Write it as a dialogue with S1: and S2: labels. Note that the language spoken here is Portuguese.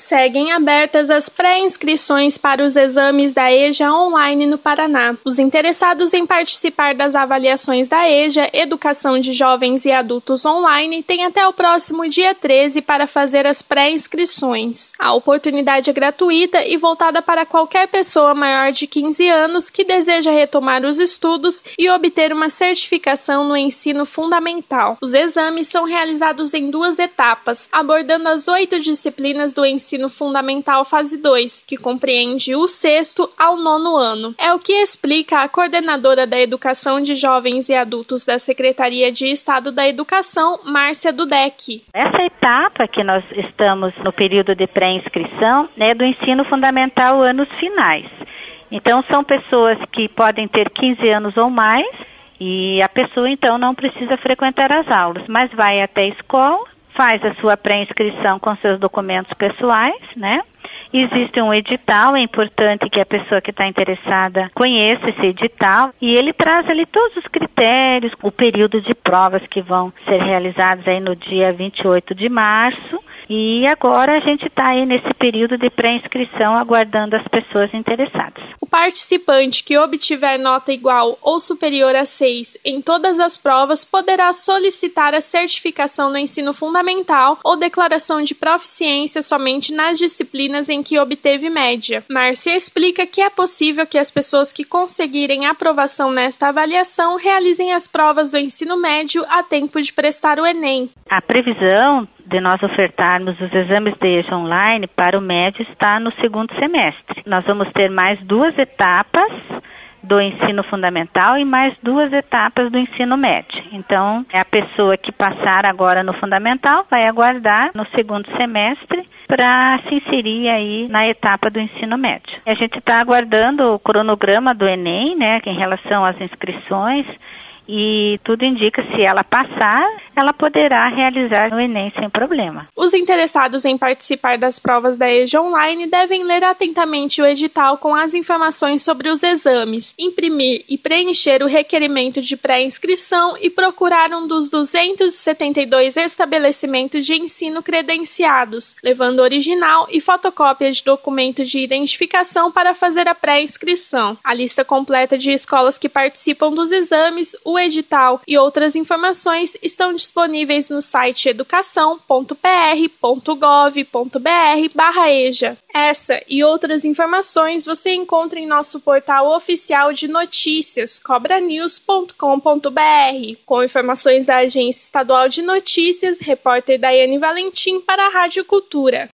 S1: Seguem abertas as pré-inscrições para os exames da EJA online no Paraná. Os interessados em participar das avaliações da EJA, Educação de Jovens e Adultos Online, têm até o próximo dia 13 para fazer as pré-inscrições. A oportunidade é gratuita e voltada para qualquer pessoa maior de 15 anos que deseja retomar os estudos e obter uma certificação no ensino fundamental. Os exames são realizados em 2 etapas, abordando as 8 disciplinas do ensino fundamental fase 2, que compreende o 6º ao 9º ano. É o que explica a coordenadora da Educação de Jovens e Adultos da Secretaria de Estado da Educação, Márcia Dudek.
S2: Essa etapa que nós estamos no período de pré-inscrição é do ensino fundamental anos finais. Então são pessoas que podem ter 15 anos ou mais e a pessoa então não precisa frequentar as aulas, mas vai até a escola, faz a sua pré-inscrição com seus documentos pessoais, né? Existe um edital, é importante que a pessoa que está interessada conheça esse edital e ele traz ali todos os critérios, o período de provas que vão ser realizados aí no dia 28 de março. E agora a gente está aí nesse período de pré-inscrição aguardando as pessoas interessadas.
S1: O participante que obtiver nota igual ou superior a 6 em todas as provas poderá solicitar a certificação no ensino fundamental ou declaração de proficiência somente nas disciplinas em que obteve média. Márcia explica que é possível que as pessoas que conseguirem aprovação nesta avaliação realizem as provas do ensino médio a tempo de prestar o Enem.
S2: A previsão de nós ofertarmos os exames de EJA online para o médio está no 2º semestre. Nós vamos ter mais 2 etapas do ensino fundamental e mais 2 etapas do ensino médio. Então, a pessoa que passar agora no fundamental vai aguardar no 2º semestre para se inserir aí na etapa do ensino médio. A gente está aguardando o cronograma do Enem, né, em relação às inscrições. E tudo indica, se ela passar, ela poderá realizar o Enem sem problema.
S1: Os interessados em participar das provas da EJA online devem ler atentamente o edital com as informações sobre os exames, imprimir e preencher o requerimento de pré-inscrição e procurar um dos 272 estabelecimentos de ensino credenciados, levando original e fotocópia de documento de identificação para fazer a pré-inscrição. A lista completa de escolas que participam dos exames, o edital e outras informações estão disponíveis no site educação.pr.gov.br/EJA. Essa e outras informações você encontra em nosso portal oficial de notícias, cobranews.com.br. Com informações da Agência Estadual de Notícias, repórter Daiane Valentim para a Rádio Cultura.